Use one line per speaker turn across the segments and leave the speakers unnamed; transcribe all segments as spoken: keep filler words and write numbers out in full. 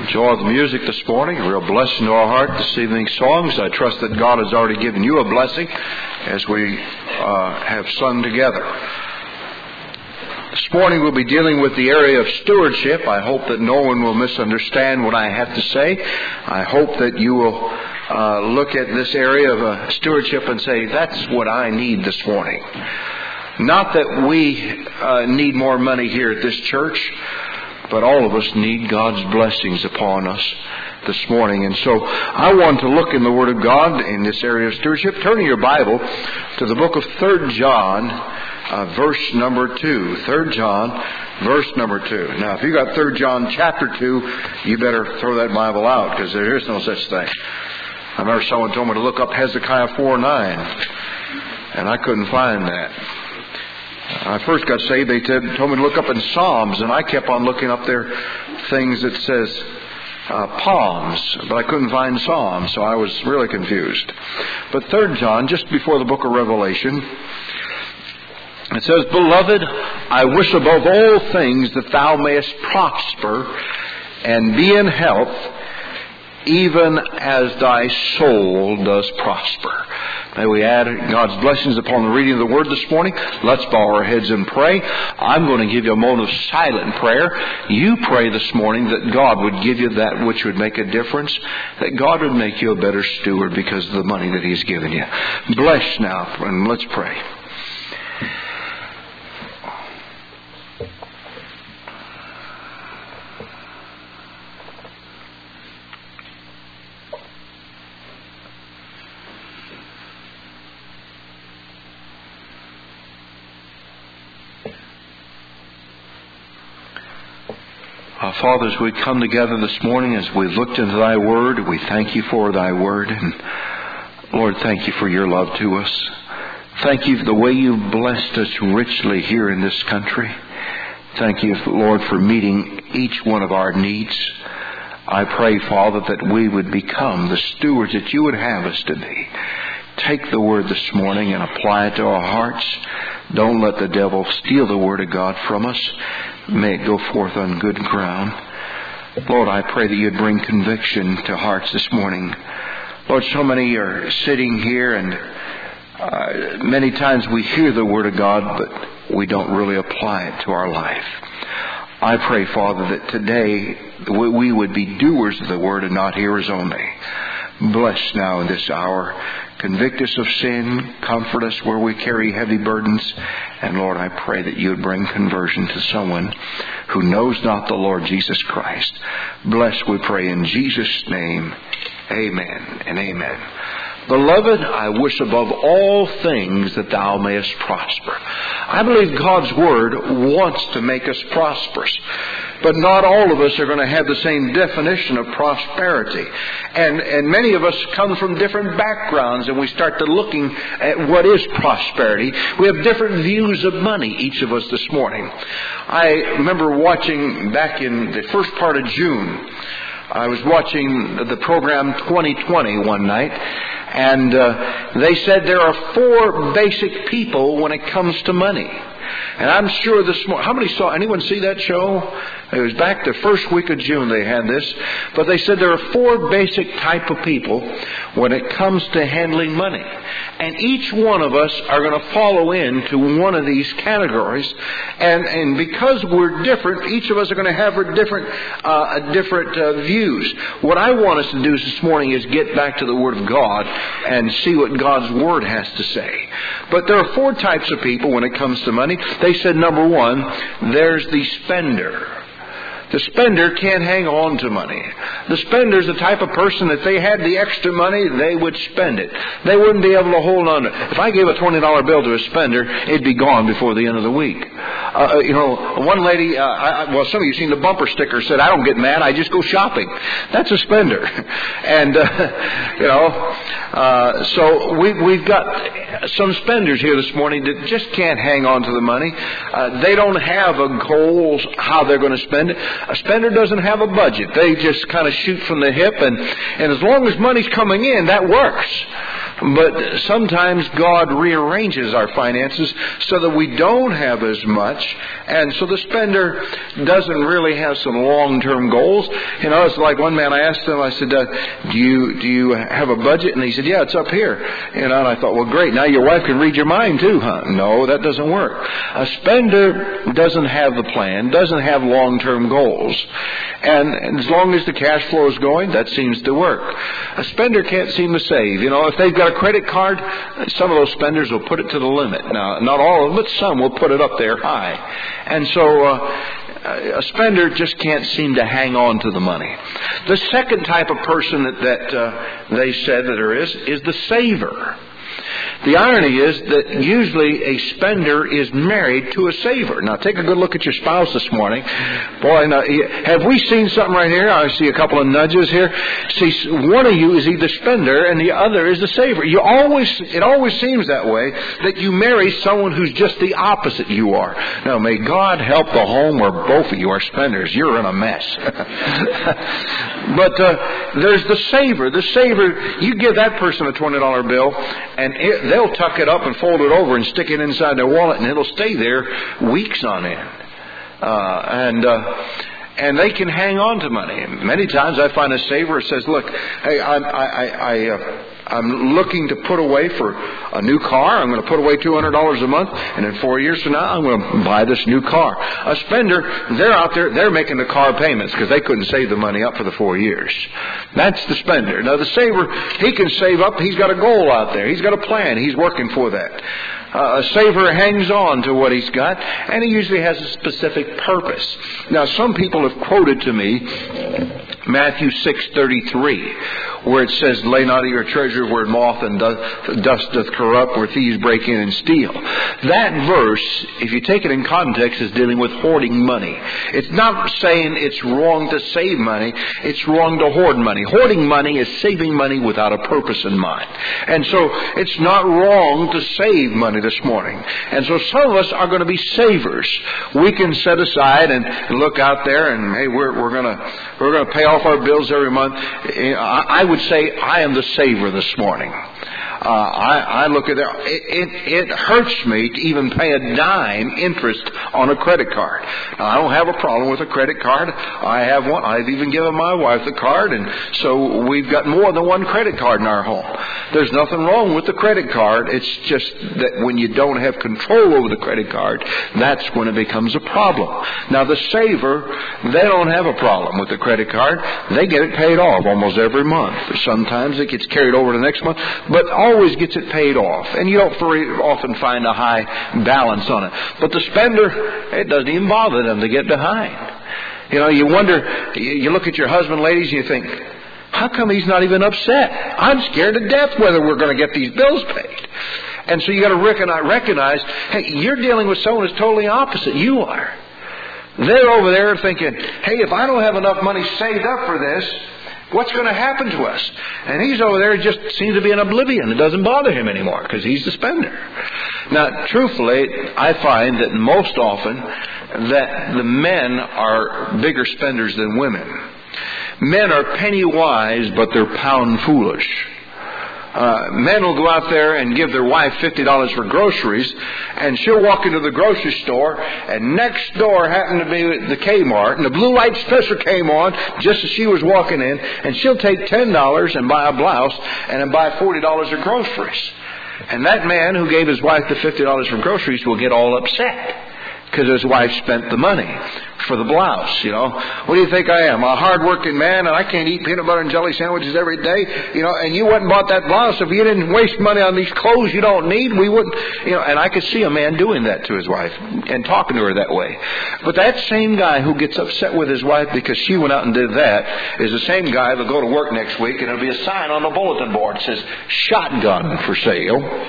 Enjoy the music this morning. A real blessing to our heart this evening's songs. I trust that God has already given you a blessing as we uh, have sung together. This morning we'll be dealing with the area of stewardship. I hope that no one will misunderstand what I have to say. I hope that you will uh, look at this area of uh, stewardship and say, that's what I need this morning. Not that we uh, need more money here at this church, but all of us need God's blessings upon us this morning. And so I want to look in the Word of God in this area of stewardship. Turn your Bible to the book of Third John, uh, verse number two. Third John, verse number two. Now, if you got Third John chapter two, you better throw that Bible out, because there is no such thing. I remember someone told me to look up Hezekiah four nine, and I couldn't find that. I first got saved, they told me to look up in Psalms, and I kept on looking up there things that says uh, Palms, but I couldn't find Psalms, so I was really confused. But Third John, just before the book of Revelation, it says, Beloved, I wish above all things that thou mayest prosper and be in health, even as thy soul does prosper. May we add God's blessings upon the reading of the Word this morning. Let's bow our heads and pray. I'm going to give you a moment of silent prayer. You pray this morning that God would give you that which would make a difference, that God would make you a better steward because of the money that He's given you. Bless now, and let's pray. Uh, Father, as we come together this morning, as we looked into Thy Word, we thank You for Thy Word. And Lord, thank You for Your love to us. Thank You for the way You've blessed us richly here in this country. Thank You, Lord, for meeting each one of our needs. I pray, Father, that we would become the stewards that You would have us to be. Take the Word this morning and apply it to our hearts. Don't let the devil steal the Word of God from us. May it go forth on good ground. Lord, I pray that You'd bring conviction to hearts this morning. Lord, so many are sitting here, and uh, many times we hear the Word of God, but we don't really apply it to our life. I pray, Father, that today we would be doers of the Word and not hearers only. Bless now in this hour. Convict us of sin. Comfort us where we carry heavy burdens. And Lord, I pray that You would bring conversion to someone who knows not the Lord Jesus Christ. Bless, we pray, in Jesus' name. Amen and amen. Beloved, I wish above all things that thou mayest prosper. I believe God's Word wants to make us prosperous. But not all of us are going to have the same definition of prosperity. And, and many of us come from different backgrounds, and we start to looking at what is prosperity. We have different views of money, each of us this morning. I remember watching back in the first part of June, I was watching the program twenty twenty one night, and uh, they said there are four basic people when it comes to money. And I'm sure this morning, how many saw, anyone see that show? It was back the first week of June they had this. But they said there are four basic type of people when it comes to handling money. And each one of us are going to follow into one of these categories. And, and because we're different, each of us are going to have a different, uh, different uh, views. What I want us to do this morning is get back to the Word of God and see what God's Word has to say. But there are four types of people when it comes to money. They said, number one, there's the spender. The spender can't hang on to money. The spender is the type of person that if they had the extra money, they would spend it. They wouldn't be able to hold on to it. If I gave a twenty dollar bill to a spender, it'd be gone before the end of the week. Uh, you know, one lady, uh, I, well, some of you have seen the bumper sticker said, I don't get mad, I just go shopping. That's a spender. And, uh, you know, uh, so we, we've got some spenders here this morning that just can't hang on to the money. Uh, they don't have a goal how they're going to spend it. A spender doesn't have a budget. They just kind of shoot from the hip, and, and as long as money's coming in, that works. But sometimes God rearranges our finances so that we don't have as much. And so the spender doesn't really have some long-term goals. You know, it's like one man, I asked him, I said, uh, do you do you have a budget? And he said, yeah, it's up here. You know, and I thought, well, great. Now your wife can read your mind too, huh? No, that doesn't work. A spender doesn't have the plan, doesn't have long-term goals. And as long as the cash flow is going, that seems to work. A spender can't seem to save. You know, if they've got a credit card, some of those spenders will put it to the limit. Now, not all of them, but some will put it up there high. And so uh, a spender just can't seem to hang on to the money. The second type of person that, that uh, they said that there is, is the saver. The irony is that usually a spender is married to a saver. Now, take a good look at your spouse this morning. Boy, now, have we seen something right here? I see a couple of nudges here. See, one of you is either spender and the other is the saver. You always, it always seems that way, that you marry someone who's just the opposite you are. Now, may God help the home where both of you are spenders. You're in a mess. But uh, there's the saver. The saver, you give that person a twenty dollar bill, and it, they'll tuck it up and fold it over and stick it inside their wallet, and it'll stay there weeks on end. Uh, and uh, and they can hang on to money. Many times I find a saver who says, look, hey, I, I, I, uh, I'm looking to put away for a new car. I'm going to put away two hundred dollars a month, and in four years from now, I'm going to buy this new car. A spender, they're out there, they're making the car payments because they couldn't save the money up for the four years. That's the spender. Now, the saver, he can save up. He's got a goal out there. He's got a plan. He's working for that. Uh, a saver hangs on to what he's got, and he usually has a specific purpose. Now, some people have quoted to me Matthew six thirty-three, where it says, lay not your treasure where moth and dust doth corrupt, where thieves break in and steal. That verse, if you take it in context, is dealing with hoarding money. It's not saying it's wrong to save money. It's wrong to hoard money. Hoarding money is saving money without a purpose in mind. And so it's not wrong to save money this morning. And so some of us are going to be savers. We can set aside and look out there and, hey, we're, we're going to we're going to pay off our bills every month. I would say I am the saver this morning. Uh, I, I look at that. It, it, it hurts me to even pay a dime interest on a credit card. Now, I don't have a problem with a credit card. I have one. I've even given my wife the card, and so we've got more than one credit card in our home. There's nothing wrong with the credit card. It's just that when you don't have control over the credit card, that's when it becomes a problem. Now, the saver, they don't have a problem with the credit card. They get it paid off almost every month. Sometimes it gets carried over to the next month, but always gets it paid off. And you don't very often find a high balance on it. But the spender, it doesn't even bother them to get behind. You know, you wonder, you look at your husband, ladies, and you think, how come he's not even upset? I'm scared to death whether we're going to get these bills paid. And so you got to recognize, hey, you're dealing with someone who's totally opposite you are. They're over there thinking, hey, if I don't have enough money saved up for this, what's going to happen to us? And he's over there just seems to be in oblivion. It doesn't bother him anymore because he's the spender. Now, truthfully, I find that most often that the men are bigger spenders than women. Men are penny wise, but they're pound foolish. Uh, men will go out there and give their wife fifty dollars for groceries, and she'll walk into the grocery store, and next door happened to be the Kmart, and the blue light special came on just as she was walking in, and she'll take ten dollars and buy a blouse and then buy forty dollars of groceries. And that man who gave his wife the fifty dollars for groceries will get all upset because his wife spent the money for the blouse, you know. What do you think I am? A hard-working man, and I can't eat peanut butter and jelly sandwiches every day, you know, and you wouldn't bought that blouse. If you didn't waste money on these clothes you don't need, we wouldn't, you know, and I could see a man doing that to his wife and talking to her that way. But that same guy who gets upset with his wife because she went out and did that is the same guy that'll go to work next week, and there'll be a sign on the bulletin board that says, shotgun for sale.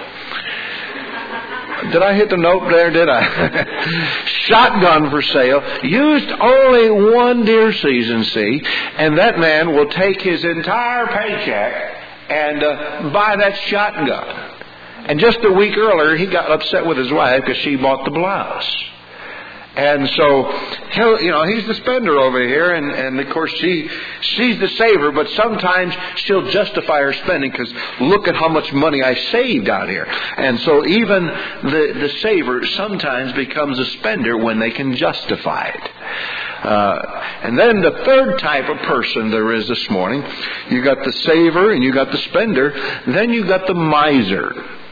Did I hit the note there, did I? Shotgun for sale. Used only one deer season, see. And that man will take his entire paycheck and uh, buy that shotgun. And just a week earlier, he got upset with his wife because she bought the blouse. And so, he'll, you know, he's the spender over here, and, and of course she, she's the saver, but sometimes she'll justify her spending because look at how much money I saved out here. And so even the, the saver sometimes becomes a spender when they can justify it. Uh, and then the third type of person there is this morning, you got the saver and you got the spender, then you got the miser.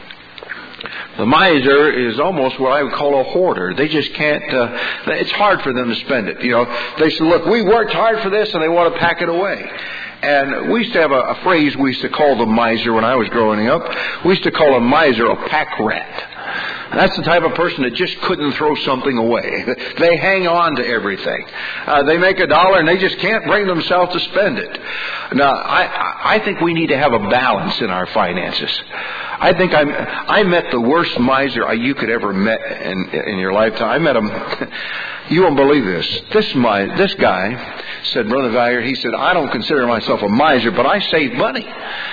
The miser is almost what I would call a hoarder. They just can't, uh, it's hard for them to spend it. You know, they say, look, we worked hard for this, and they want to pack it away. And we used to have a, a phrase we used to call the miser when I was growing up. We used to call a miser a pack rat. That's the type of person that just couldn't throw something away. They hang on to everything. Uh, they make a dollar and they just can't bring themselves to spend it. Now, I, I think we need to have a balance in our finances. I think I'm, I met the worst miser you could ever met in, in your lifetime. I met him. You won't believe this. This my, this guy said, Brother Valier, he said, I don't consider myself a miser, but I save money.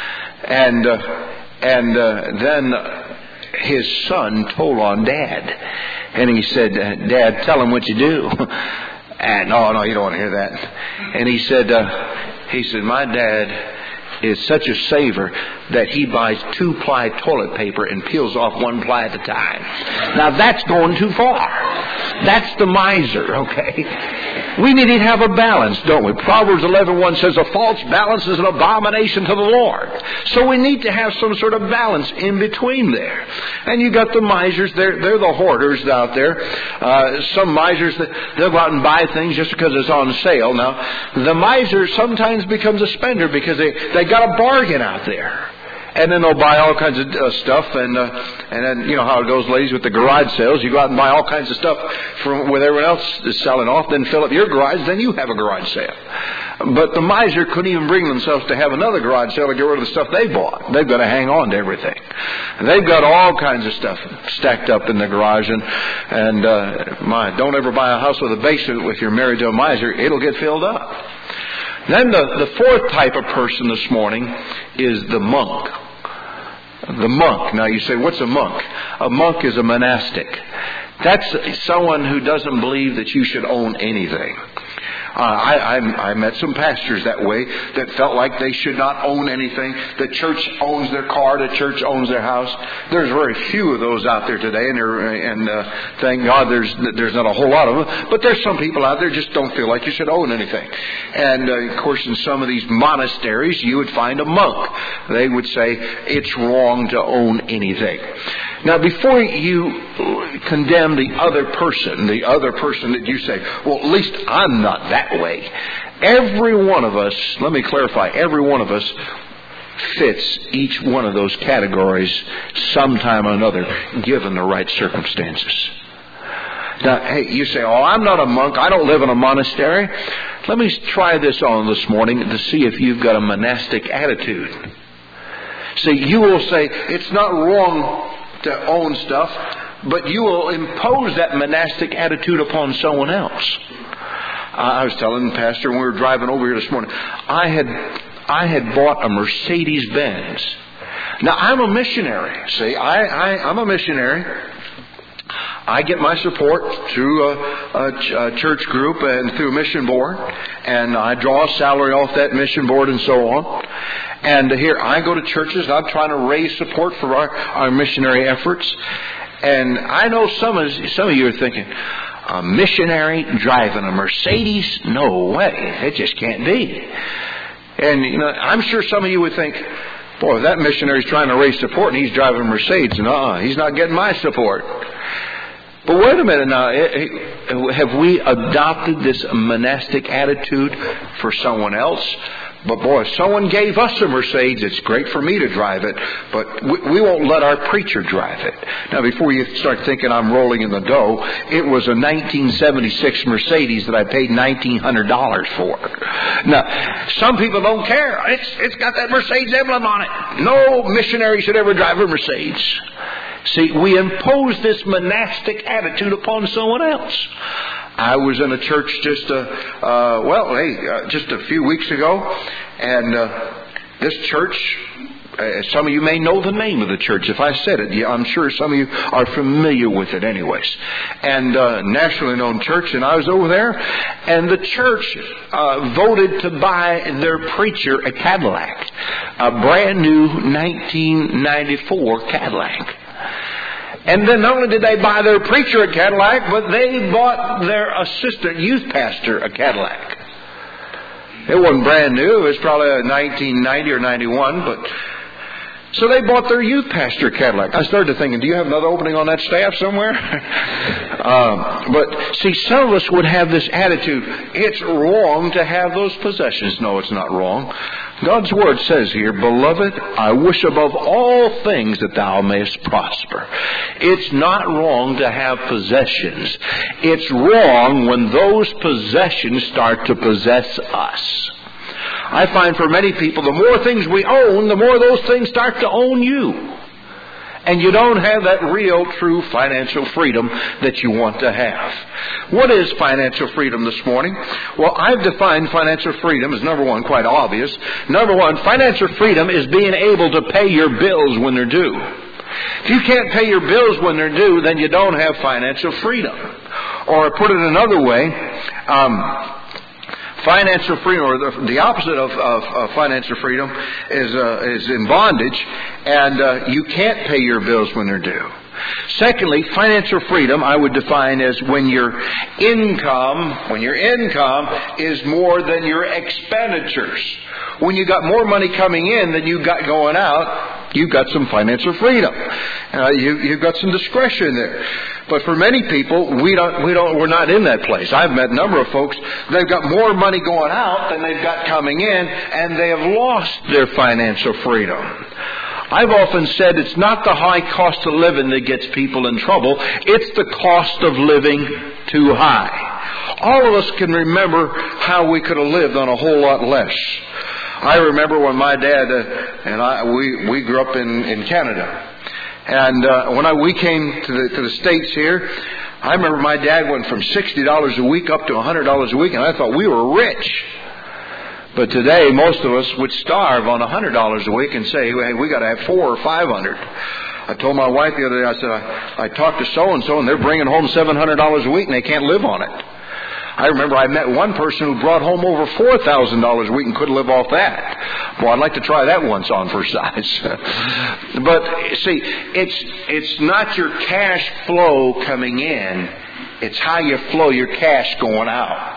And uh, and uh, then his son told on Dad. And he said, Dad, tell him what you do. And no, no, you don't want to hear that. And he said, uh, he said, my dad is such a saver that he buys two-ply toilet paper and peels off one ply at a time. Now that's going too far. That's the miser, okay? We need to have a balance, don't we? Proverbs eleven one says, a false balance is an abomination to the Lord. So we need to have some sort of balance in between there. And you got the misers, they're, they're the hoarders out there. Uh, some misers, they'll go out and buy things just because it's on sale. Now, the miser sometimes becomes a spender because they, they got a bargain out there. And then they'll buy all kinds of uh, stuff, and uh, and then you know how it goes, ladies, with the garage sales. You go out and buy all kinds of stuff from where everyone else is selling off, then fill up your garage, then you have a garage sale. But the miser couldn't even bring themselves to have another garage sale to get rid of the stuff they bought. They've got to hang on to everything. And they've got all kinds of stuff stacked up in the garage, and and uh, my, don't ever buy a house with a basement if you're married to a miser. It'll get filled up. Then the, the fourth type of person this morning is the monk. The monk. Now you say, what's a monk? A monk is a monastic. That's someone who doesn't believe that you should own anything. Uh, I, I, I met some pastors that way that felt like they should not own anything. The church owns their car. The church owns their house. There's very few of those out there today, and, and uh, thank God there's there's not a whole lot of them. But there's some people out there just don't feel like you should own anything. And uh, of course, in some of these monasteries, you would find a monk. They would say it's wrong to own anything. Now, before you condemn the other person, the other person that you say, well, at least I'm not that way. Every one of us, let me clarify, every one of us fits each one of those categories sometime or another, given the right circumstances. Now, hey, you say, oh, I'm not a monk. I don't live in a monastery. Let me try this on this morning to see if you've got a monastic attitude. See, you will say, it's not wrong to own stuff, but you will impose that monastic attitude upon someone else. Uh, I was telling the pastor when we were driving over here this morning, I had I had bought a Mercedes Benz. Now, I'm a missionary. See, I, I, I'm a missionary. I get my support through a, a, a church group and through a mission board, and I draw a salary off that mission board and so on. And here I go to churches, and I'm trying to raise support for our, our missionary efforts. And I know some of some of you are thinking, a missionary driving a Mercedes? No way. It just can't be. And you know, I'm sure some of you would think, boy, that missionary's trying to raise support and he's driving a Mercedes. No, he's not getting my support. But wait a minute now. Have we adopted this monastic attitude for someone else? But boy, if someone gave us a Mercedes, it's great for me to drive it, but we, we won't let our preacher drive it. Now, before you start thinking I'm rolling in the dough, it was a nineteen seventy-six Mercedes that I paid nineteen hundred dollars for. Now, some people don't care. It's It's got that Mercedes emblem on it. No missionary should ever drive a Mercedes. See, we impose this monastic attitude upon someone else. I was in a church just a, uh, well, hey, uh, just a few weeks ago, and uh, this church Uh, some of you may know the name of the church. If I said it, yeah, I'm sure some of you are familiar with it anyways. And uh, nationally known church, and I was over there, and the church uh, voted to buy their preacher a Cadillac, a brand new nineteen ninety-four Cadillac. And then not only did they buy their preacher a Cadillac, but they bought their assistant youth pastor a Cadillac. It wasn't brand new. It was probably a nineteen ninety or ninety-one, but so they bought their youth pastor Cadillac. I started thinking, do you have another opening on that staff somewhere? um, but see, some of us would have this attitude, it's wrong to have those possessions. No, it's not wrong. God's Word says here, Beloved, I wish above all things that thou mayest prosper. It's not wrong to have possessions. It's wrong when those possessions start to possess us. I find for many people, the more things we own, the more those things start to own you. And you don't have that real, true financial freedom that you want to have. What is financial freedom this morning? Well, I've defined financial freedom as, number one, quite obvious. Number one, financial freedom is being able to pay your bills when they're due. If you can't pay your bills when they're due, then you don't have financial freedom. Or put it another way, um... financial freedom, or the, the opposite of, of, of financial freedom, is uh, is in bondage, and uh, you can't pay your bills when they're due. Secondly, financial freedom I would define as when your income, when your income is more than your expenditures. When you got more money coming in than you got going out, you've got some financial freedom. Uh, you, you've got some discretion there. But for many people, we don't, we don't, we're not in that place. I've met a number of folks, they've got more money going out than they've got coming in, and they have lost their financial freedom. I've often said it's not the high cost of living that gets people in trouble. It's the cost of living too high. All of us can remember how we could have lived on a whole lot less. I remember when my dad uh, and I, we, we grew up in, in Canada. And uh, when I, we came to the, to the States here, I remember my dad went from sixty dollars a week up to one hundred dollars a week, and I thought we were rich. But today, most of us would starve on one hundred dollars a week and say, hey, we got to have four or five hundred. I told my wife the other day, I said, I, I talked to so-and-so, and they're bringing home seven hundred dollars a week, and they can't live on it. I remember I met one person who brought home over four thousand dollars a week and couldn't live off that. Well, I'd like to try that once on for size. But, see, it's it's not your cash flow coming in. It's how you flow your cash going out.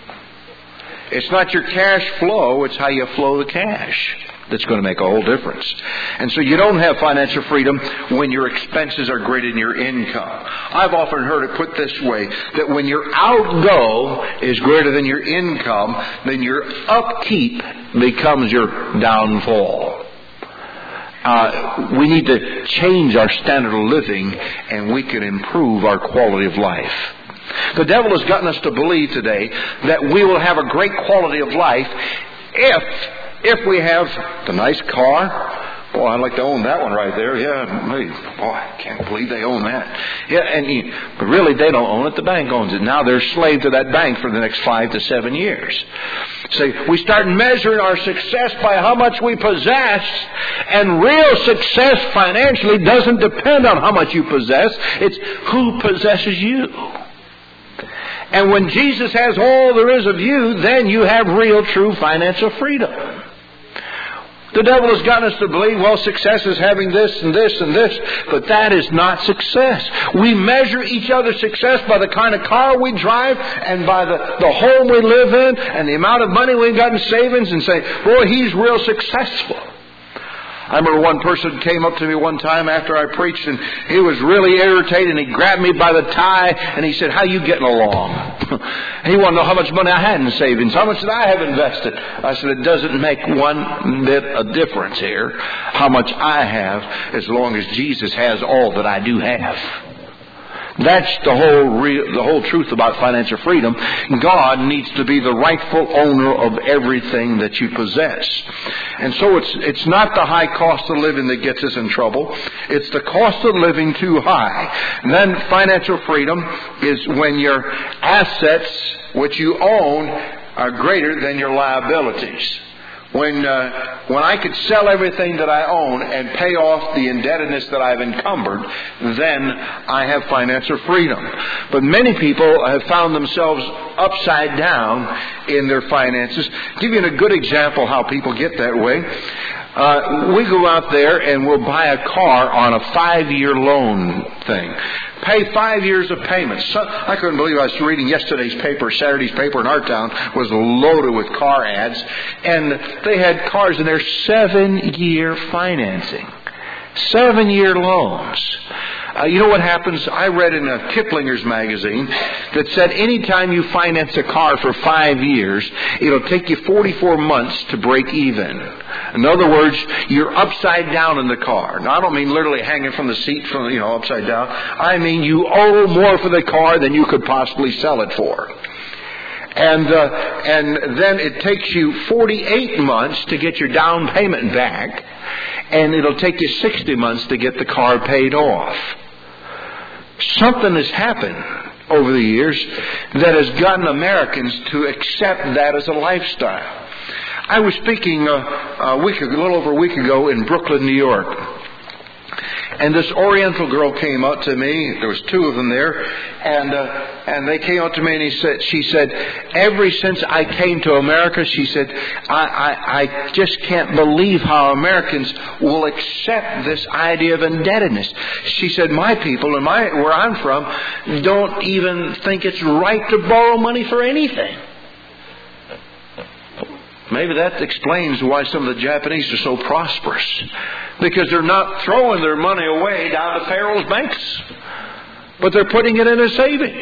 It's not your cash flow, it's how you flow the cash that's going to make a whole difference. And so you don't have financial freedom when your expenses are greater than your income. I've often heard it put this way, that when your outgo is greater than your income, then your upkeep becomes your downfall. Uh, we need to change our standard of living, and we can improve our quality of life. The devil has gotten us to believe today that we will have a great quality of life if If we have the nice car. Boy, I'd like to own that one right there. Yeah, boy, I can't believe they own that. Yeah, and but really, they don't own it. The bank owns it. Now they're slave to that bank for the next five to seven years. So we start measuring our success by how much we possess, and real success financially doesn't depend on how much you possess. It's who possesses you. And when Jesus has all there is of you, then you have real, true financial freedom. The devil has gotten us to believe, well, success is having this and this and this, but that is not success. We measure each other's success by the kind of car we drive and by the, the home we live in and the amount of money we've got in savings, and say, boy, he's real successful. I remember one person came up to me one time after I preached, and he was really irritated, and he grabbed me by the tie, and he said, how you getting along? He wanted to know how much money I had in savings. How much did I have invested? I said, it doesn't make one bit of difference here how much I have, as long as Jesus has all that I do have. That's the whole real, the whole truth about financial freedom. God needs to be the rightful owner of everything that you possess. And so it's it's not the high cost of living that gets us in trouble. It's the cost of living too high. And then financial freedom is when your assets, which you own, are greater than your liabilities. When uh, when I could sell everything that I own and pay off the indebtedness that I've encumbered, then I have financial freedom. But many people have found themselves upside down in their finances. I'll give you a good example how people get that way. Uh, we go out there and we'll buy a car on a five-year loan thing. Pay five years of payments. So, I couldn't believe I was reading yesterday's paper, Saturday's paper in our town was loaded with car ads. And they had cars in there, seven-year financing. Seven-year loans. Uh, you know what happens? I read in a Kiplinger's magazine that said anytime you finance a car for five years, it'll take you forty-four months to break even. In other words, you're upside down in the car. Now, I don't mean literally hanging from the seat, from you know, upside down. I mean you owe more for the car than you could possibly sell it for. And uh, and then it takes you forty-eight months to get your down payment back, and it'll take you sixty months to get the car paid off. Something has happened over the years that has gotten Americans to accept that as a lifestyle. I was speaking uh, a week, a little over a week ago in Brooklyn, New York. And this Oriental girl came up to me. There was two of them there, and uh, and they came up to me and he said, she said, ever since I came to America, she said, I, I I just can't believe how Americans will accept this idea of indebtedness. She said, my people and my where I'm from don't even think it's right to borrow money for anything. Maybe that explains why some of the Japanese are so prosperous. Because they're not throwing their money away down to Pharaoh's banks, but they're putting it in a savings.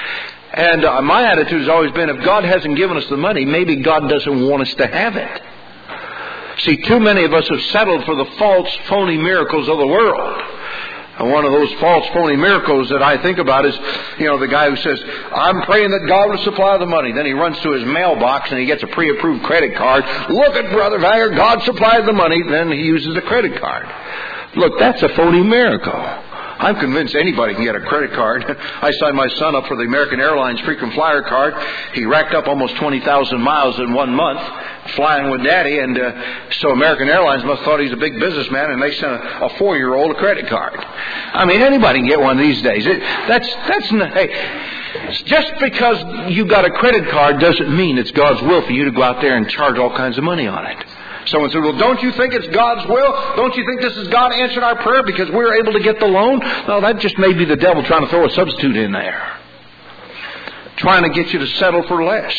And uh, my attitude has always been, if God hasn't given us the money, maybe God doesn't want us to have it. See, too many of us have settled for the false, phony miracles of the world. And one of those false, phony miracles that I think about is, you know, the guy who says, I'm praying that God will supply the money. Then he runs to his mailbox and he gets a pre-approved credit card. Look at Brother Wagner, God supplied the money. Then he uses a credit card. Look, that's a phony miracle. I'm convinced anybody can get a credit card. I signed my son up for the American Airlines frequent flyer card. He racked up almost twenty thousand miles in one month flying with Daddy, and uh, so American Airlines must have thought he's a big businessman, and they sent a, a four-year-old a credit card. I mean, anybody can get one these days. It, that's that's not, hey, just because you got a credit card doesn't mean it's God's will for you to go out there and charge all kinds of money on it. Someone said, well, don't you think it's God's will? Don't you think this is God answering our prayer because we're able to get the loan? No, that just may be the devil trying to throw a substitute in there. Trying to get you to settle for less.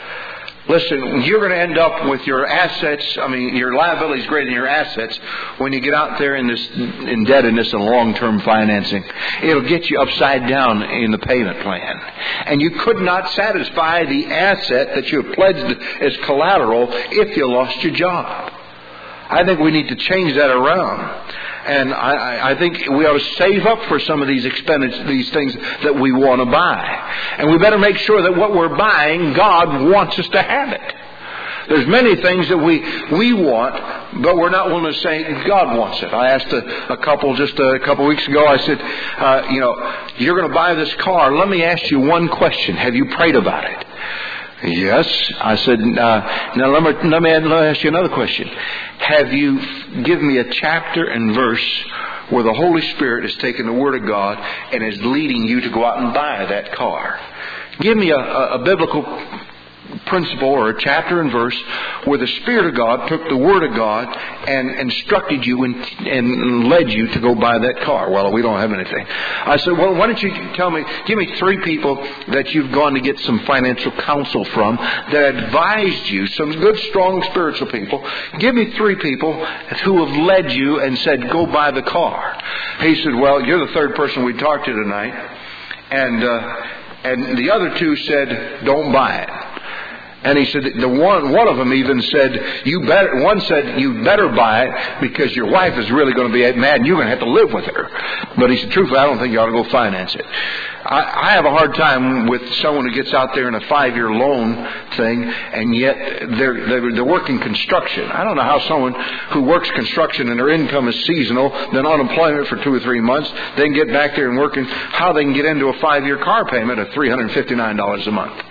Listen, you're going to end up with your assets, I mean, your liabilities greater than your assets when you get out there in this indebtedness and long-term financing. It'll get you upside down in the payment plan. And you could not satisfy the asset that you have pledged as collateral if you lost your job. I think we need to change that around. And I, I think we ought to save up for some of these expenditures, these things that we want to buy. And we better make sure that what we're buying, God wants us to have it. There's many things that we we want, but we're not willing to say God wants it. I asked a, a couple just a couple weeks ago, I said, uh, you know, you're going to buy this car. Let me ask you one question. Have you prayed about it? Yes. I said, uh, now let me, let me ask you another question. Have you given me a chapter and verse where the Holy Spirit has taken the Word of God and is leading you to go out and buy that car? Give me a, a, a biblical principle or a chapter and verse where the Spirit of God took the Word of God and instructed you and, and led you to go buy that car. Well, we don't have anything. I said, well, why don't you tell me, give me three people that you've gone to get some financial counsel from that advised you, some good, strong, spiritual people. Give me three people who have led you and said, go buy the car. He said, well, you're the third person we talked to tonight. And, uh, and the other two said, don't buy it. And he said, the one one of them even said, you better. One said, you better buy it because your wife is really going to be mad and you're going to have to live with her. But he said, truthfully, I don't think you ought to go finance it. I, I have a hard time with someone who gets out there in a five-year loan thing, and yet they're, they're they're working construction. I don't know how someone who works construction and their income is seasonal, then unemployment for two or three months, then get back there and working, how they can get into a five-year car payment of three hundred fifty-nine dollars a month.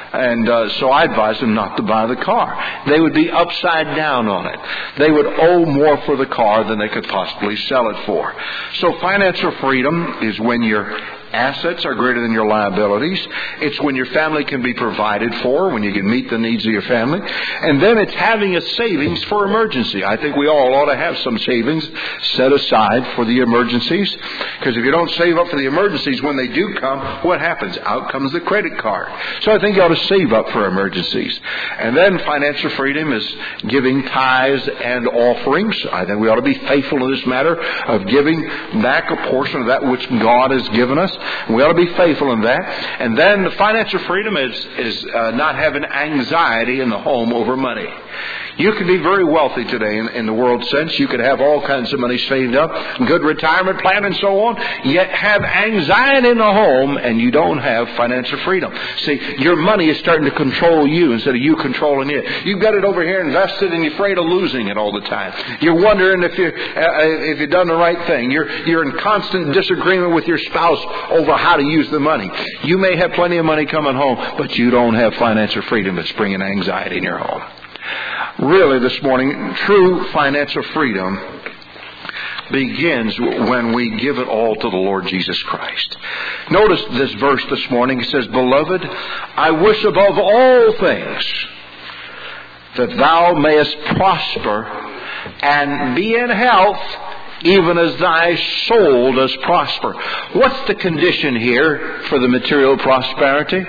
And uh, so I advised them not to buy the car. They would be upside down on it. They would owe more for the car than they could possibly sell it for. So financial freedom is when your assets are greater than your liabilities. It's when your family can be provided for, when you can meet the needs of your family. And then it's having a savings for emergency. I think we all ought to have some savings set aside for the emergencies. Because if you don't save up for the emergencies, when they do come, what happens? Out comes the credit card. So I think you ought to save up for emergencies. And then financial freedom is giving tithes and offerings. I think we ought to be faithful in this matter of giving back a portion of that which God has given us. We ought to be faithful in that. And then the financial freedom is, is uh, not having anxiety in the home over money. You can be very wealthy today in, in the world sense. You could have all kinds of money saved up, good retirement plan and so on, yet have anxiety in the home and you don't have financial freedom. See, your money is starting to control you instead of you controlling it. You've got it over here invested and you're afraid of losing it all the time. You're wondering if, you, uh, if you've done the right thing. You're, you're in constant disagreement with your spouse over how to use the money. You may have plenty of money coming home, but you don't have financial freedom that's bringing anxiety in your home. Really, this morning, true financial freedom begins when we give it all to the Lord Jesus Christ. Notice this verse this morning. It says, "Beloved, I wish above all things that thou mayest prosper and be in health, even as thy soul does prosper." What's the condition here for the material prosperity?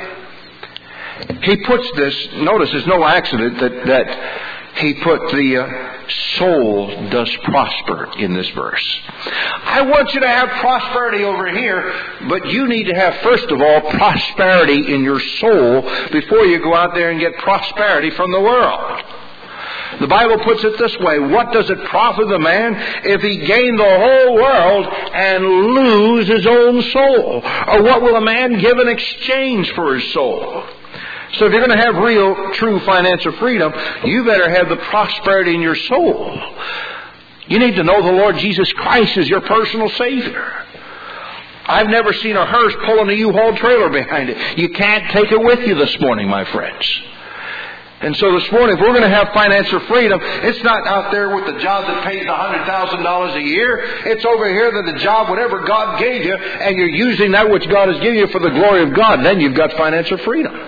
He puts this, notice it's no accident that, that he put the uh, soul does prosper in this verse. I want you to have prosperity over here, but you need to have, first of all, prosperity in your soul before you go out there and get prosperity from the world. The Bible puts it this way: what does it profit the man if he gain the whole world and lose his own soul? Or what will a man give in exchange for his soul? So if you're going to have real, true financial freedom, you better have the prosperity in your soul. You need to know the Lord Jesus Christ is your personal Savior. I've never seen a hearse pulling a U-Haul trailer behind it. You can't take it with you this morning, my friends. And so this morning, if we're going to have financial freedom, it's not out there with the job that pays one hundred thousand dollars a year. It's over here that the job, whatever God gave you, and you're using that which God has given you for the glory of God. Then you've got financial freedom.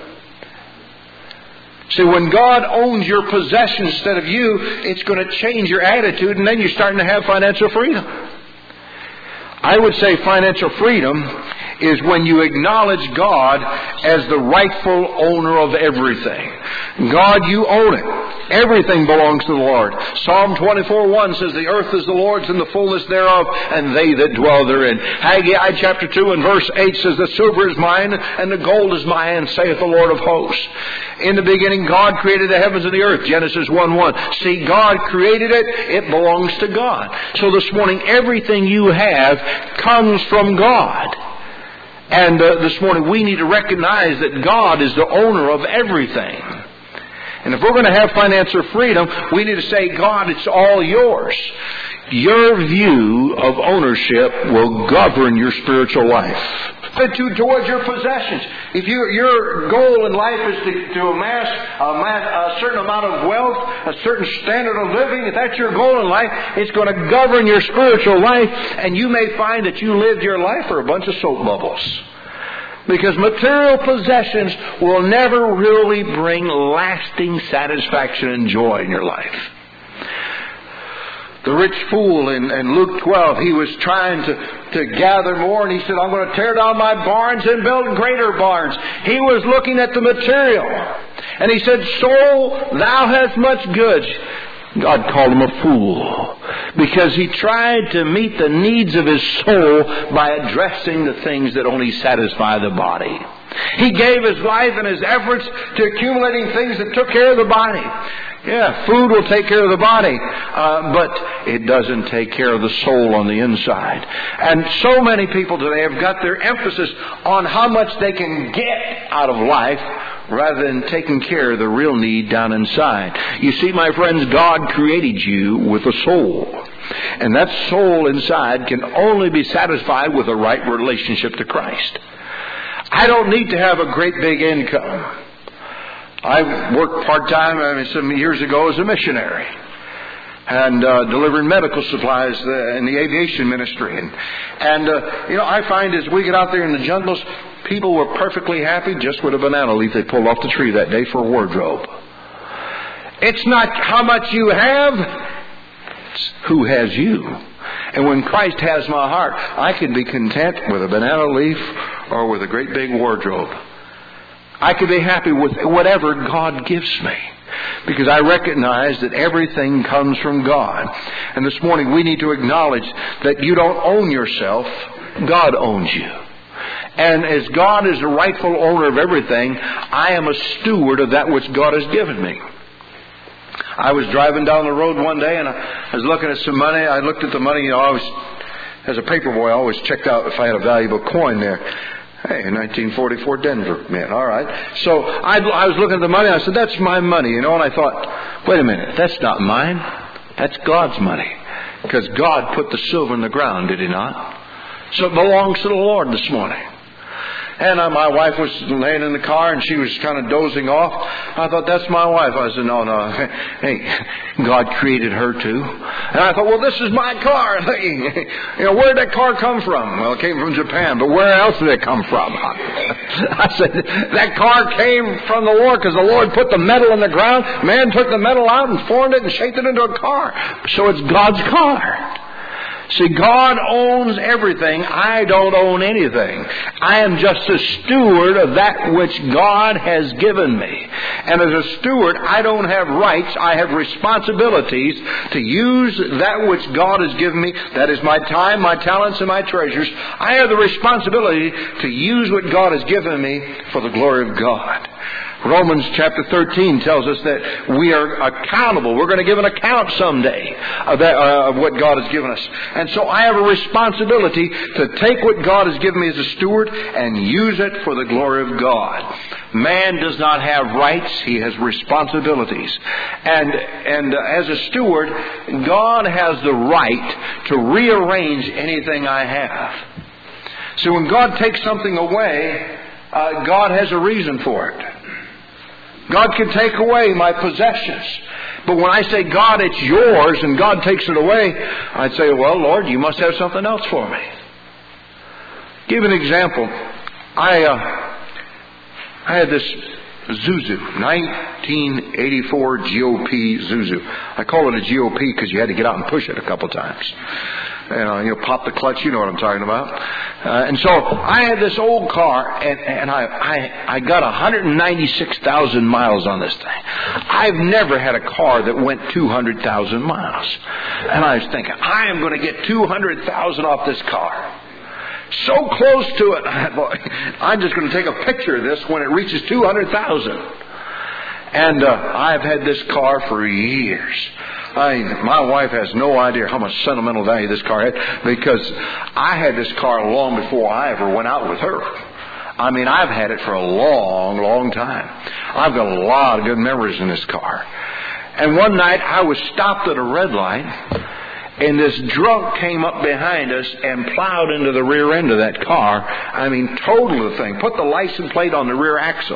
See, when God owns your possession instead of you, it's going to change your attitude, and then you're starting to have financial freedom. I would say financial freedom is when you acknowledge God as the rightful owner of everything. God, you own it. Everything belongs to the Lord. Psalm twenty-four one says, "The earth is the Lord's and the fullness thereof, and they that dwell therein." Haggai chapter two and verse eight says, "The silver is mine, and the gold is mine, saith the Lord of hosts. In the beginning God created the heavens and the earth." Genesis one one. See, God created it. It belongs to God. So this morning, everything you have comes from God. And uh, this morning, we need to recognize that God is the owner of everything. And if we're going to have financial freedom, we need to say, God, it's all yours. Your view of ownership will govern your spiritual life. Attitude towards your possessions. If you, your goal in life is to, to amass a, a certain amount of wealth, a certain standard of living, if that's your goal in life, it's going to govern your spiritual life, and you may find that you lived your life for a bunch of soap bubbles. Because material possessions will never really bring lasting satisfaction and joy in your life. The rich fool in, in Luke twelve, he was trying to, to gather more, and he said, "I'm going to tear down my barns and build greater barns." He was looking at the material. And he said, "Soul, thou hast much goods." God called him a fool because he tried to meet the needs of his soul by addressing the things that only satisfy the body. He gave his life and his efforts to accumulating things that took care of the body. Yeah, food will take care of the body, uh, but it doesn't take care of the soul on the inside. And so many people today have got their emphasis on how much they can get out of life rather than taking care of the real need down inside. You see, my friends, God created you with a soul. And that soul inside can only be satisfied with a right relationship to Christ. I don't need to have a great big income. I worked part-time I mean, some years ago as a missionary and uh, delivering medical supplies uh, in the aviation ministry. And, and uh, you know, I find as we get out there in the jungles, people were perfectly happy just with a banana leaf they pulled off the tree that day for a wardrobe. It's not how much you have, it's who has you. And when Christ has my heart, I can be content with a banana leaf or with a great big wardrobe. I can be happy with whatever God gives me, because I recognize that everything comes from God. And this morning we need to acknowledge that you don't own yourself, God owns you. And as God is the rightful owner of everything, I am a steward of that which God has given me. I was driving down the road one day and I was looking at some money. I looked at the money, you know, I always, as a paper boy, I always checked out if I had a valuable coin there. Hey, nineteen forty-four Denver, man, all right. So I, I was looking at the money, and I said, that's my money, you know, and I thought, wait a minute, that's not mine. That's God's money. Because God put the silver in the ground, did He not? So it belongs to the Lord this morning. And uh, my wife was laying in the car, and she was kind of dozing off. I thought, that's my wife. I said, no, no. Hey, God created her too. And I thought, well, this is my car. You know, where did that car come from? Well, it came from Japan, but where else did it come from? I said, that car came from the Lord because the Lord put the metal in the ground. Man took the metal out and formed it and shaped it into a car. So it's God's car. See, God owns everything. I don't own anything. I am just a steward of that which God has given me. And as a steward, I don't have rights. I have responsibilities to use that which God has given me. That is my time, my talents, and my treasures. I have the responsibility to use what God has given me for the glory of God. Romans chapter thirteen tells us that we are accountable. We're going to give an account someday of, that, uh, of what God has given us. And so I have a responsibility to take what God has given me as a steward and use it for the glory of God. Man does not have rights. He has responsibilities. And, and uh, as a steward, God has the right to rearrange anything I have. So when God takes something away, uh, God has a reason for it. God can take away my possessions. But when I say, God, it's yours, and God takes it away, I'd say, well, Lord, you must have something else for me. Give an example. I uh, I had this Zuzu, nineteen eighty-four G O P Zuzu. I call it a G O P because you had to get out and push it a couple times. You know, you know, pop the clutch, you know what I'm talking about. Uh, and so I had this old car, and, and I, I, I got one hundred ninety-six thousand miles on this thing. I've never had a car that went two hundred thousand miles. And I was thinking, I am going to get two hundred thousand off this car. So close to it. I'm just going to take a picture of this when it reaches two hundred thousand. And uh, I've had this car for years. I mean, my wife has no idea how much sentimental value this car had, because I had this car long before I ever went out with her. I mean, I've had it for a long, long time. I've got a lot of good memories in this car. And one night I was stopped at a red light, and this drunk came up behind us and plowed into the rear end of that car. I mean, totaled the thing. Put the license plate on the rear axle.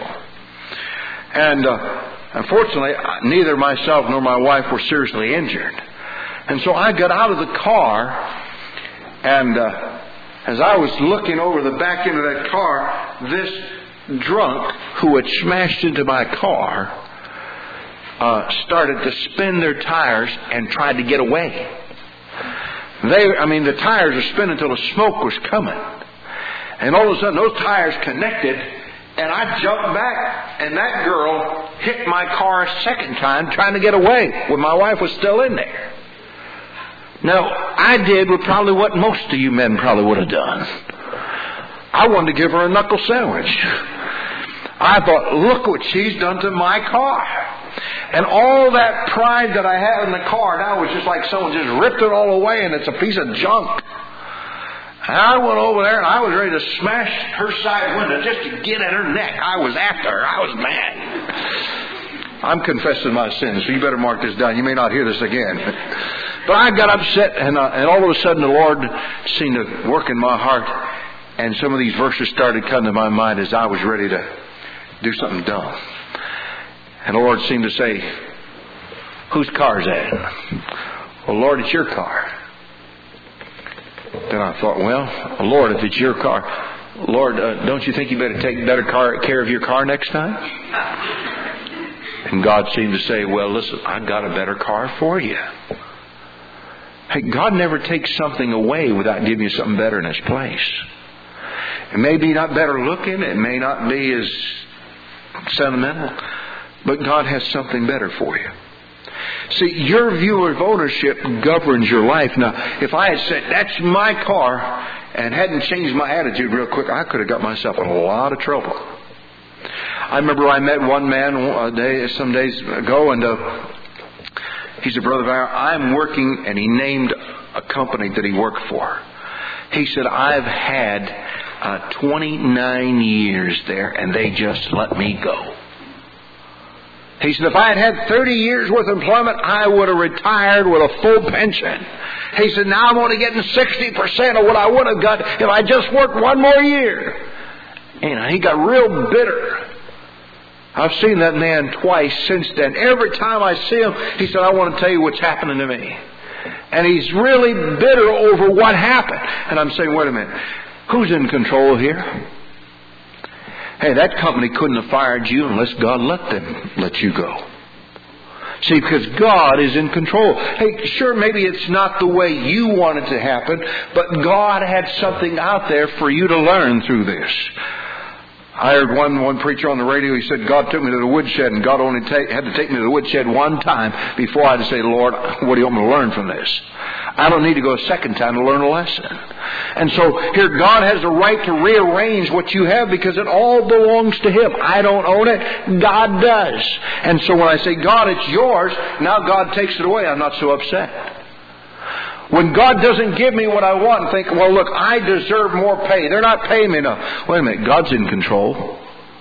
And uh, unfortunately, neither myself nor my wife were seriously injured. And so I got out of the car, and uh, as I was looking over the back end of that car, this drunk who had smashed into my car uh, started to spin their tires and tried to get away. They, I mean, the tires are spinning until the smoke was coming. And all of a sudden, those tires connected, and I jumped back, and that girl hit my car a second time trying to get away when my wife was still in there. Now, I did what probably what most of you men probably would have done. I wanted to give her a knuckle sandwich. I thought, look what she's done to my car. And all that pride that I had in the car now was just like someone just ripped it all away, and it's a piece of junk. And I went over there, and I was ready to smash her side window just to get at her neck. I was after her. I was mad. I'm confessing my sins, so you better mark this down. You may not hear this again. But I got upset, and, uh, and all of a sudden the Lord seemed to work in my heart, and some of these verses started coming to my mind as I was ready to do something dumb. And the Lord seemed to say, whose car is that? Well, Lord, it's your car. Then I thought, well, Lord, if it's your car, Lord, uh, don't you think you better take better car, care of your car next time? And God seemed to say, well, listen, I've got a better car for you. Hey, God never takes something away without giving you something better in its place. It may be not better looking. It may not be as sentimental. But God has something better for you. See, your view of ownership governs your life. Now, if I had said, that's my car, and hadn't changed my attitude real quick, I could have got myself in a lot of trouble. I remember I met one man a day, some days ago, and uh, he's a brother of ours. I'm working, and he named a company that he worked for. He said, I've had uh, twenty-nine years there, and they just let me go. He said, if I had had thirty years worth of employment, I would have retired with a full pension. He said, now I'm only getting sixty percent of what I would have got if I just worked one more year. And he got real bitter. I've seen that man twice since then. Every time I see him, he said, I want to tell you what's happening to me. And he's really bitter over what happened. And I'm saying, wait a minute, who's in control here? Hey, that company couldn't have fired you unless God let them let you go. See, because God is in control. Hey, sure, maybe it's not the way you want it to happen, but God had something out there for you to learn through this. I heard one one preacher on the radio, he said, God took me to the woodshed, and God only take, had to take me to the woodshed one time before I had to say, Lord, what do you want me to learn from this? I don't need to go a second time to learn a lesson. And so here God has the right to rearrange what you have because it all belongs to Him. I don't own it. God does. And so when I say, God, it's yours, now God takes it away, I'm not so upset. When God doesn't give me what I want and think, well, look, I deserve more pay. They're not paying me enough. Wait a minute, God's in control.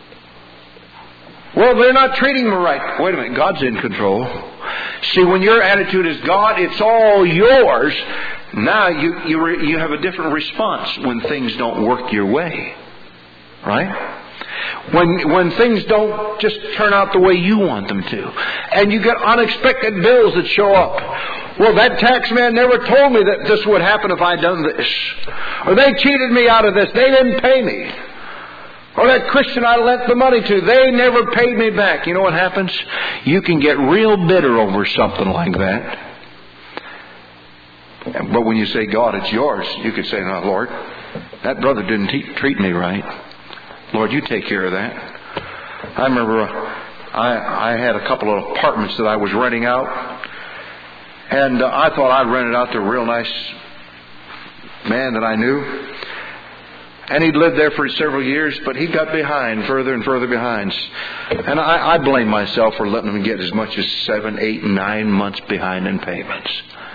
Well, they're not treating me right. Wait a minute, God's in control. See, when your attitude is, God, it's all yours, now you you, re, you have a different response when things don't work your way. Right? When when things don't just turn out the way you want them to. And you get unexpected bills that show up. Well, that tax man never told me that this would happen if I'd done this. Or they cheated me out of this. They didn't pay me. Or that Christian I lent the money to, they never paid me back. You know what happens? You can get real bitter over something like that. But when you say, God, it's yours, you could say, no, Lord, that brother didn't te- treat me right. Lord, you take care of that. I remember I, I had a couple of apartments that I was renting out. And uh, I thought I'd rent it out to a real nice man that I knew. And he'd lived there for several years, but he got behind, further and further behind. And I, I blame myself for letting him get as much as seven, eight, nine months behind in payments.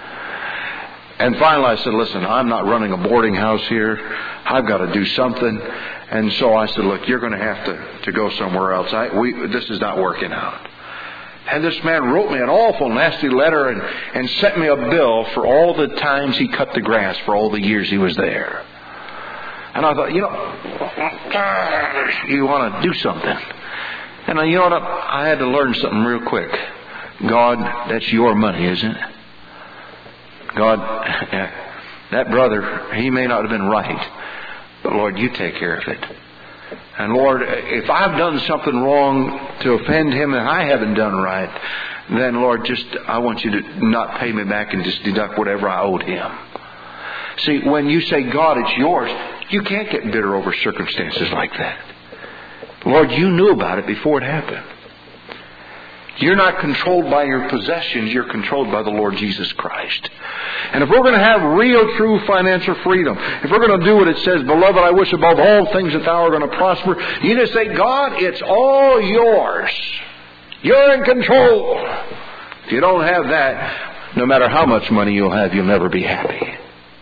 And finally I said, listen, I'm not running a boarding house here. I've got to do something. And so I said, look, you're going to have to, to go somewhere else. I, we, this is not working out. And this man wrote me an awful nasty letter and, and sent me a bill for all the times he cut the grass for all the years he was there. And I thought, you know, you want to do something. And you know what? I had to learn something real quick. God, that's your money, isn't it? God, that brother, he may not have been right, but Lord, you take care of it. And Lord, if I've done something wrong to offend him and I haven't done right, then Lord, just I want you to not pay me back and just deduct whatever I owed him. See, when you say, God, it's yours, you can't get bitter over circumstances like that. Lord, you knew about it before it happened. You're not controlled by your possessions. You're controlled by the Lord Jesus Christ. And if we're going to have real, true financial freedom, if we're going to do what it says, Beloved, I wish above all things that thou art going to prosper, you need to say, God, it's all yours. You're in control. If you don't have that, no matter how much money you'll have, you'll never be happy.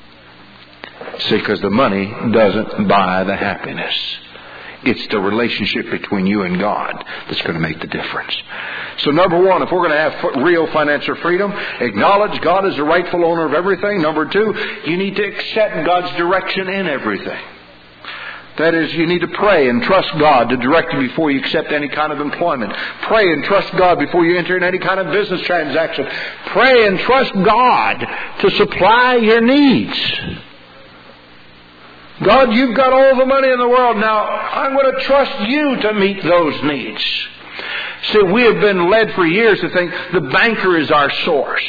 See, because the money doesn't buy the happiness. It's the relationship between you and God that's going to make the difference. So number one, if we're going to have real financial freedom, acknowledge God is the rightful owner of everything. Number two, you need to accept God's direction in everything. That is, you need to pray and trust God to direct you before you accept any kind of employment. Pray and trust God before you enter in any kind of business transaction. Pray and trust God to supply your needs. God, you've got all the money in the world. Now, I'm going to trust you to meet those needs. See, we have been led for years to think the banker is our source.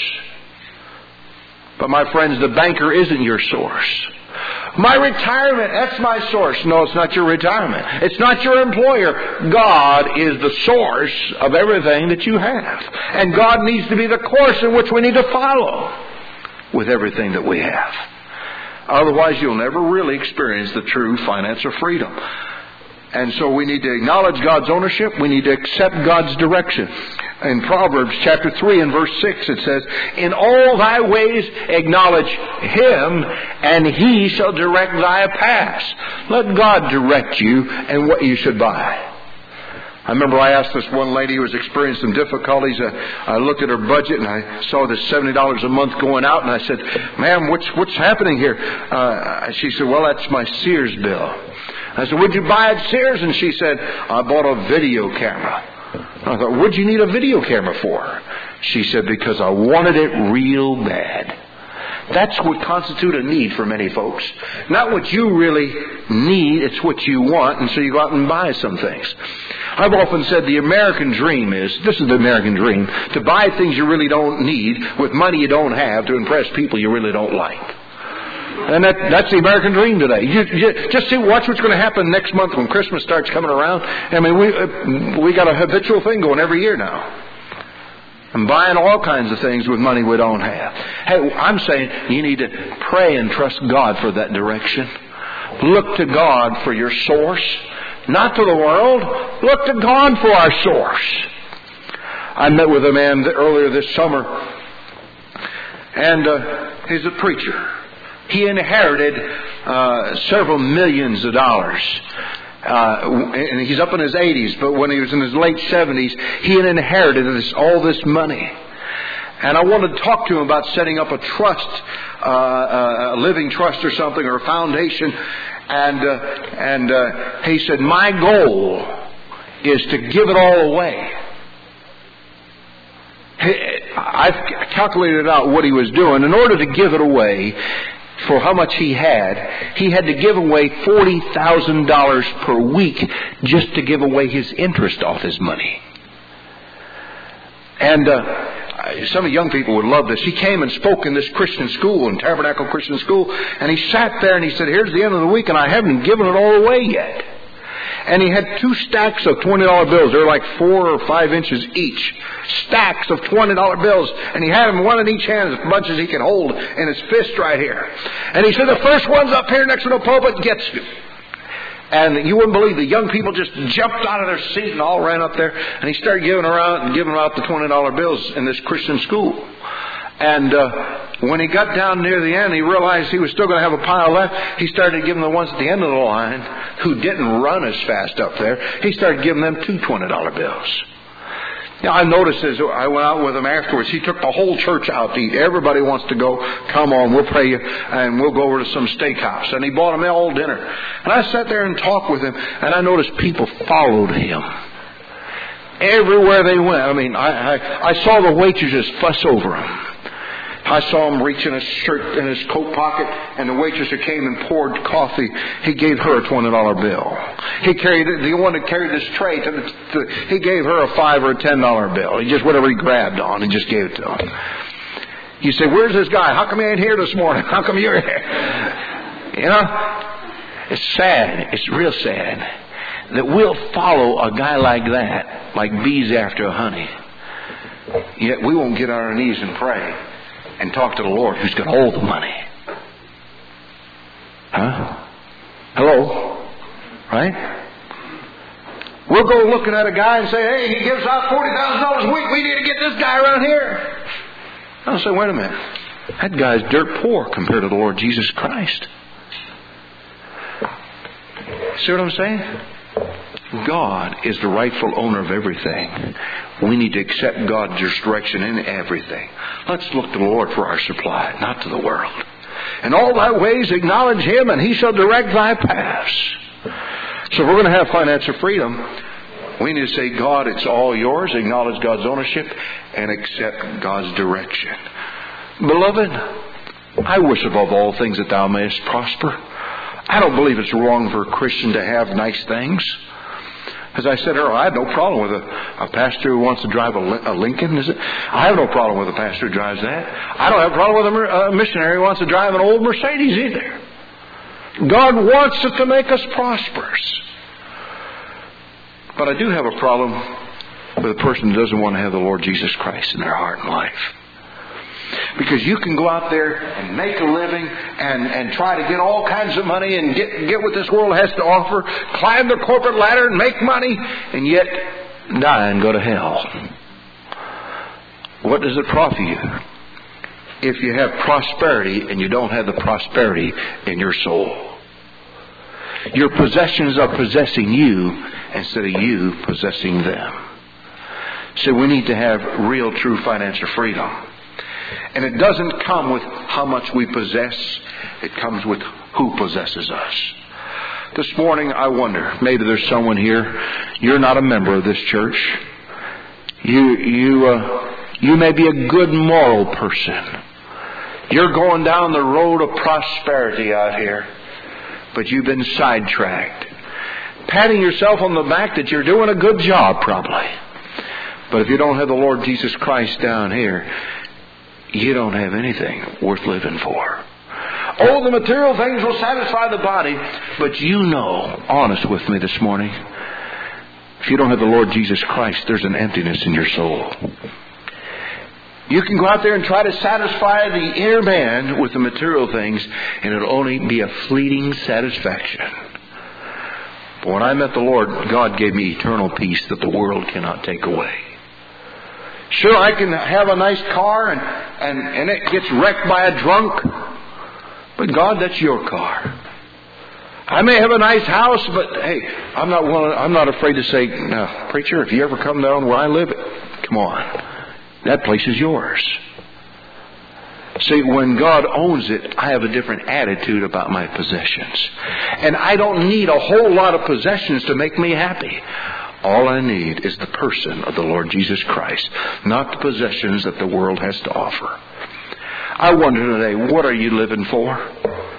But my friends, the banker isn't your source. My retirement, that's my source. No, it's not your retirement. It's not your employer. God is the source of everything that you have. And God needs to be the course in which we need to follow with everything that we have. Otherwise, you'll never really experience the true financial freedom. And so we need to acknowledge God's ownership. We need to accept God's direction. In Proverbs chapter three and verse six it says, in all thy ways acknowledge Him, and He shall direct thy paths. Let God direct you and what you should buy. I remember I asked this one lady who was experiencing some difficulties. I, I looked at her budget and I saw this seventy dollars a month going out, and I said, ma'am, what's, what's happening here? Uh, she said, well, that's my Sears bill. I said, what'd you buy at Sears? And she said, I bought a video camera. I thought, what'd you need a video camera for? She said, because I wanted it real bad. That's what constitutes a need for many folks. Not what you really need, it's what you want, and so you go out and buy some things. I've often said the American dream is, this is the American dream, to buy things you really don't need with money you don't have to impress people you really don't like. And that, that's the American dream today. You, you, just see, watch what's going to happen next month when Christmas starts coming around. I mean, we uh, we got a habitual thing going every year now. And buying all kinds of things with money we don't have. Hey, I'm saying you need to pray and trust God for that direction. Look to God for your source. Not to the world. Look to God for our source. I met with a man earlier this summer. And uh, he's a preacher. He inherited uh, several millions of dollars. Uh, and he's up in his eighties, but when he was in his late seventies, he had inherited this, all this money. And I wanted to talk to him about setting up a trust, uh, a living trust or something, or a foundation. And uh, and uh, he said, my goal is to give it all away. I've calculated out what he was doing. In order to give it away, for how much he had, he had to give away forty thousand dollars per week just to give away his interest off his money. And uh, some of the young people would love this. He came and spoke in this Christian school, in Tabernacle Christian School, and he sat there and he said, here's the end of the week and I haven't given it all away yet. And he had two stacks of twenty dollar bills. They're like four or five inches each. Stacks of twenty dollar bills. And he had them one in each hand, as much as he could hold in his fist right here. And he said, the first one's up here next to the pulpit gets you. And you wouldn't believe the young people just jumped out of their seat and all ran up there. And he started giving around and giving out the twenty dollar bills in this Christian school. And uh, when he got down near the end, he realized he was still going to have a pile left. He started giving the ones at the end of the line who didn't run as fast up there. He started giving them two twenty dollar bills. Now, I noticed as I went out with him afterwards, he took the whole church out to eat. Everybody wants to go. Come on, we'll pay you, and we'll go over to some steakhouse. And he bought them all dinner. And I sat there and talked with him, and I noticed people followed him. Everywhere they went. I mean, I, I, I saw the waitresses fuss over him. I saw him reach in his shirt, in his coat pocket, and the waitress who came and poured coffee, he gave her a twenty dollar bill. He carried the one that carried this tray, to the, to, he gave her a five or a ten dollar bill. He just, whatever he grabbed on, he just gave it to him. You say, where's this guy? How come he ain't here this morning? How come you're here? You know, it's sad. It's real sad that we'll follow a guy like that, like bees after honey. Yet we won't get on our knees and pray and talk to the Lord who's got all the money. Huh? Hello? Right? We'll go looking at a guy and say, hey, he gives out forty thousand dollars a week. We need to get this guy around here. I'll say, wait a minute. That guy's dirt poor compared to the Lord Jesus Christ. See what I'm saying? God is the rightful owner of everything. We need to accept God's direction in everything. Let's look to the Lord for our supply, not to the world. In all thy ways acknowledge Him, and He shall direct thy paths. So if we're going to have financial freedom, we need to say, God, it's all yours, acknowledge God's ownership, and accept God's direction. Beloved, I wish above all things that thou mayest prosper. I don't believe it's wrong for a Christian to have nice things. As I said earlier, I have no problem with a, a pastor who wants to drive a, a Lincoln. Is it? I have no problem with a pastor who drives that. I don't have a problem with a, a missionary who wants to drive an old Mercedes either. God wants us to make us prosperous. But I do have a problem with a person who doesn't want to have the Lord Jesus Christ in their heart and life. Because you can go out there and make a living and, and try to get all kinds of money and get, get what this world has to offer, climb the corporate ladder and make money, and yet die and go to hell. What does it profit you if you have prosperity and you don't have the prosperity in your soul? Your possessions are possessing you instead of you possessing them. So we need to have real, true financial freedom. And it doesn't come with how much we possess. It comes with who possesses us. This morning, I wonder, maybe there's someone here, you're not a member of this church. You, you, uh, you may be a good moral person. You're going down the road of prosperity out here, but you've been sidetracked. Patting yourself on the back that you're doing a good job, probably. But if you don't have the Lord Jesus Christ down here, you don't have anything worth living for. Oh, the material things will satisfy the body. But you know, honest with me this morning, if you don't have the Lord Jesus Christ, there's an emptiness in your soul. You can go out there and try to satisfy the inner man with the material things, and it'll only be a fleeting satisfaction. But when I met the Lord, God gave me eternal peace that the world cannot take away. Sure, I can have a nice car and, and, and it gets wrecked by a drunk. But God, that's your car. I may have a nice house, but hey, I'm not willing, I'm not afraid to say, no, preacher, if you ever come down where I live, come on. That place is yours. See, when God owns it, I have a different attitude about my possessions. And I don't need a whole lot of possessions to make me happy. All I need is the person of the Lord Jesus Christ, not the possessions that the world has to offer. I wonder today, what are you living for?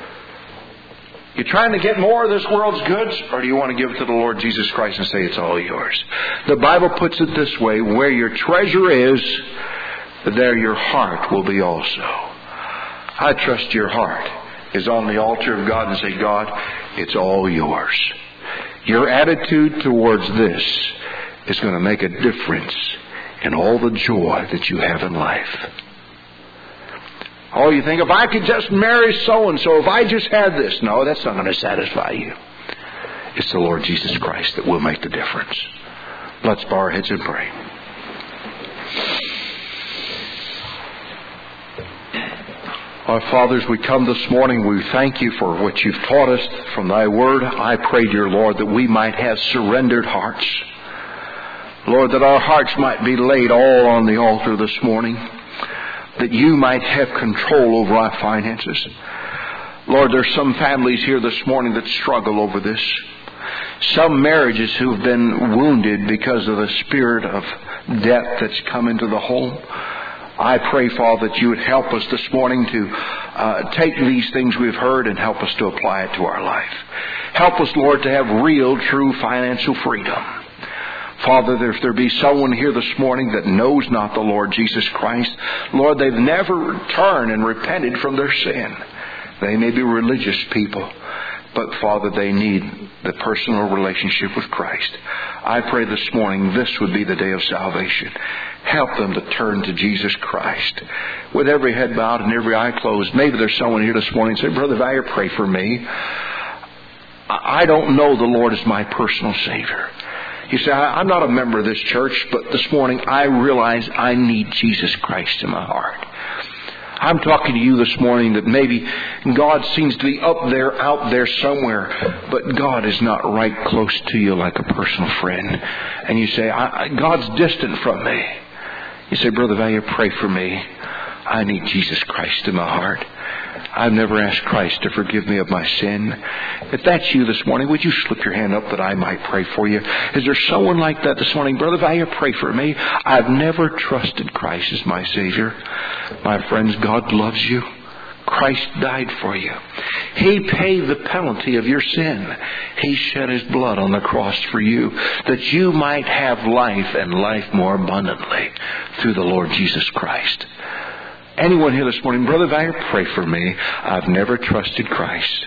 You trying to get more of this world's goods, or do you want to give it to the Lord Jesus Christ and say it's all yours? The Bible puts it this way, where your treasure is, there your heart will be also. I trust your heart is on the altar of God and say, God, it's all yours. Your attitude towards this is going to make a difference in all the joy that you have in life. Oh, you think, if I could just marry so-and-so, if I just had this. No, that's not going to satisfy you. It's the Lord Jesus Christ that will make the difference. Let's bow our heads and pray. Our fathers, we come this morning, we thank you for what you've taught us from thy word. I pray, dear Lord, that we might have surrendered hearts. Lord, that our hearts might be laid all on the altar this morning, that you might have control over our finances. Lord, there's some families here this morning that struggle over this. Some marriages who've been wounded because of the spirit of death that's come into the home. I pray, Father, that you would help us this morning to uh, take these things we've heard and help us to apply it to our life. Help us, Lord, to have real, true financial freedom. Father, if there be someone here this morning that knows not the Lord Jesus Christ, Lord, they've never turned and repented from their sin. They may be religious people, but Father, they need the personal relationship with Christ. I pray this morning this would be the day of salvation. Help them to turn to Jesus Christ. With every head bowed and every eye closed, maybe there's someone here this morning and say, Brother Valier, pray for me. I don't know the Lord as my personal Savior. You say, I'm not a member of this church, but this morning I realize I need Jesus Christ in my heart. I'm talking to you this morning that maybe God seems to be up there, out there somewhere, but God is not right close to you like a personal friend. And you say, I, I, God's distant from me. You say, Brother Valier, pray for me. I need Jesus Christ in my heart. I've never asked Christ to forgive me of my sin. If that's you this morning, would you slip your hand up that I might pray for you? Is there someone like that this morning? Brother Valier, pray for me. I've never trusted Christ as my Savior. My friends, God loves you. Christ died for you. He paid the penalty of your sin. He shed His blood on the cross for you, that you might have life and life more abundantly through the Lord Jesus Christ. Anyone here this morning, Brother Valier, pray for me. I've never trusted Christ.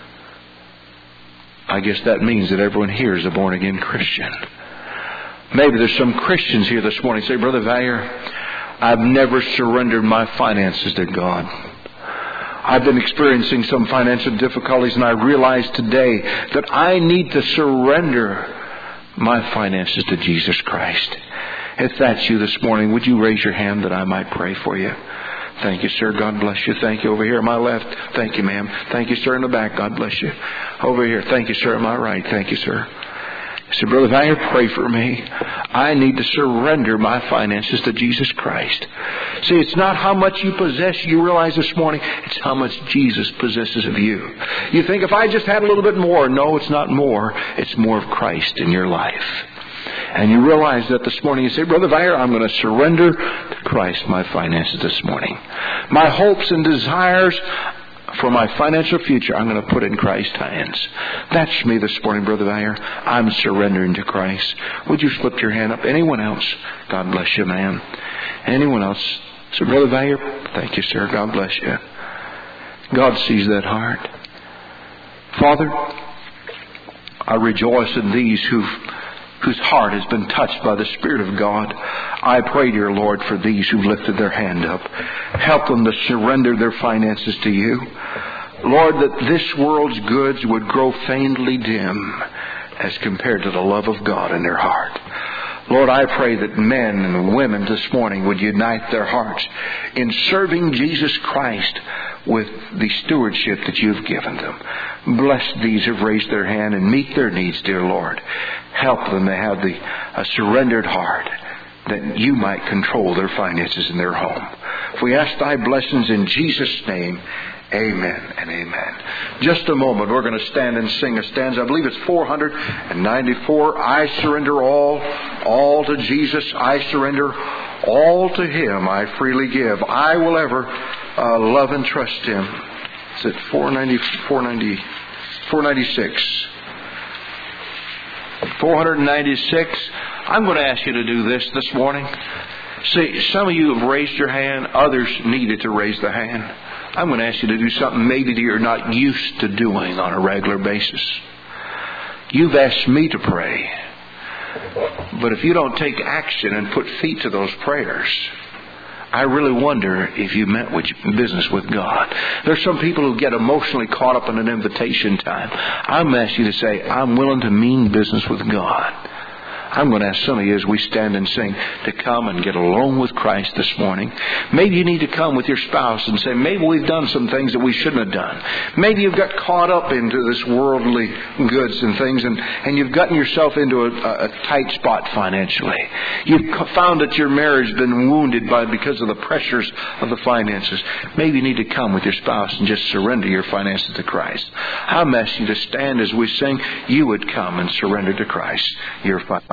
I guess that means that everyone here is a born-again Christian. Maybe there's some Christians here this morning say, Brother Valier, I've never surrendered my finances to God. I've been experiencing some financial difficulties, and I realize today that I need to surrender my finances to Jesus Christ. If that's you this morning, would you raise your hand that I might pray for you? Thank you, sir. God bless you. Thank you. Over here on my left. Thank you, ma'am. Thank you, sir, in the back. God bless you. Over here. Thank you, sir, on my right. Thank you, sir. So, Brother Valier, pray for me. I need to surrender my finances to Jesus Christ. See, it's not how much you possess, you realize this morning. It's how much Jesus possesses of you. You think, if I just had a little bit more. No, it's not more. It's more of Christ in your life. And you realize that this morning. You say, Brother Valier, I'm going to surrender to Christ my finances this morning. My hopes and desires for my financial future, I'm going to put in Christ's hands. That's me this morning, Brother Valier. I'm surrendering to Christ. Would you slip your hand up? Anyone else? God bless you, man. Anyone else? So, Brother Valier, thank you, sir. God bless you. God sees that heart. Father, I rejoice in these who've whose heart has been touched by the Spirit of God. I pray, dear Lord, for these who've lifted their hand up. Help them to surrender their finances to you. Lord, that this world's goods would grow faintly dim as compared to the love of God in their heart. Lord, I pray that men and women this morning would unite their hearts in serving Jesus Christ with the stewardship that you've given them. Bless these who've raised their hand and meet their needs, dear Lord. Help them to have the a surrendered heart, that you might control their finances in their home. If we ask thy blessings in Jesus' name, amen and amen. Just a moment, we're going to stand and sing a stanza. I believe it's four ninety-four. I surrender all, all to Jesus. I surrender all to Him. I freely give. I will ever uh, love and trust Him. Is it four ninety, four ninety, four ninety-six? four ninety-six. I'm going to ask you to do this this morning. See, some of you have raised your hand. Others needed to raise the hand. I'm going to ask you to do something maybe that you're not used to doing on a regular basis. You've asked me to pray. But if you don't take action and put feet to those prayers, I really wonder if you meant business with God. There's some people who get emotionally caught up in an invitation time. I'm asking you to say, I'm willing to mean business with God. I'm going to ask some of you as we stand and sing to come and get alone with Christ this morning. Maybe you need to come with your spouse and say, maybe we've done some things that we shouldn't have done. Maybe you've got caught up into this worldly goods and things, and, and you've gotten yourself into a, a tight spot financially. You've found that your marriage has been wounded by because of the pressures of the finances. Maybe you need to come with your spouse and just surrender your finances to Christ. I'm asking you to stand as we sing. You would come and surrender to Christ your finances.